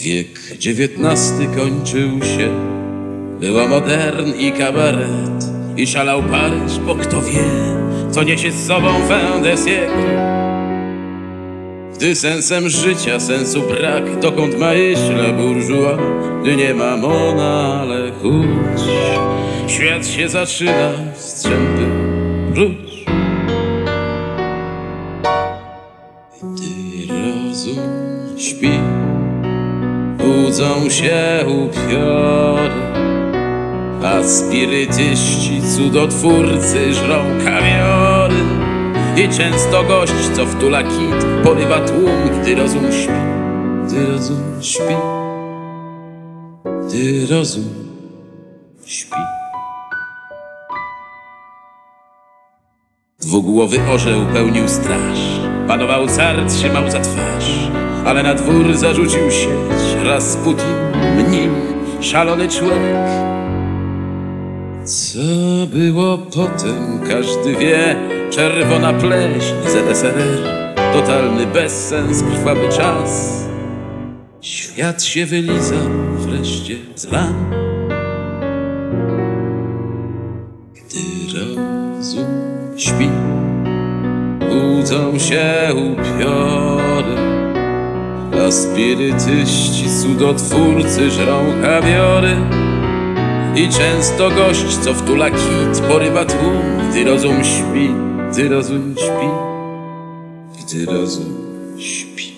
Wiek XIX kończył się, była modern i kabaret, i szalał Paryż, bo kto wie, co niesie z sobą fin de siècle. Gdy sensem życia sensu brak, dokąd ma iść la bourgeois? Gdy nie ma mona, ale chuć, świat się zaczyna w strzępy rzuć. Gdy rozum śpi, budzą się upiory, a spirytyści, cudotwórcy żrą kawiory. I często gość, co wtula kit, porywa tłum, gdy rozum śpi. Gdy rozum śpi, gdy rozum śpi. Dwugłowy orzeł pełnił straż, panował car, trzymał za twarz, ale na dwór zarzucił sieć Rasputin, mnich, szalony człowiek. Co było potem, każdy wie. Czerwona pleśń, ZSRR, totalny bezsens, krwawy czas. Świat się wylizał wreszcie z ran. Gdy rozum śpi, budzą się upiory, a spirytyści, cudotwórcy żrą kawiory. I często gość, co wtula kit, porywa tłum, gdy rozum śpi. Gdy rozum śpi, gdy rozum śpi.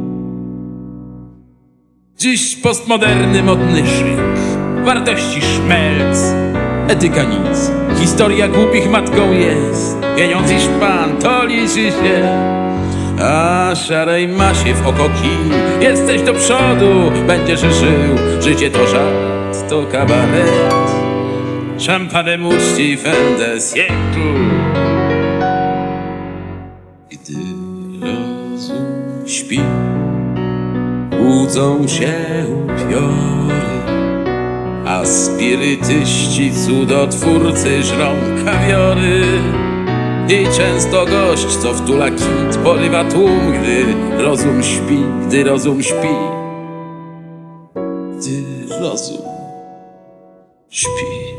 Dziś postmoderny modny szyk, wartości szmelc, etyka nic, historia głupich matką jest. Pieniądz i szpan, to liczy się, a szarej masie w oko kij. Jesteś do przodu, będziesz żył, życie to żart, to kabaret. Szampanem uczci fin de siècle. Gdy rozum śpi, budzą się upiory, a spirytyści, cudotwórcy żrą kawiory. I często gość, co wtula kit, porywa tłum, gdy rozum śpi. Gdy rozum śpi, gdy rozum śpi.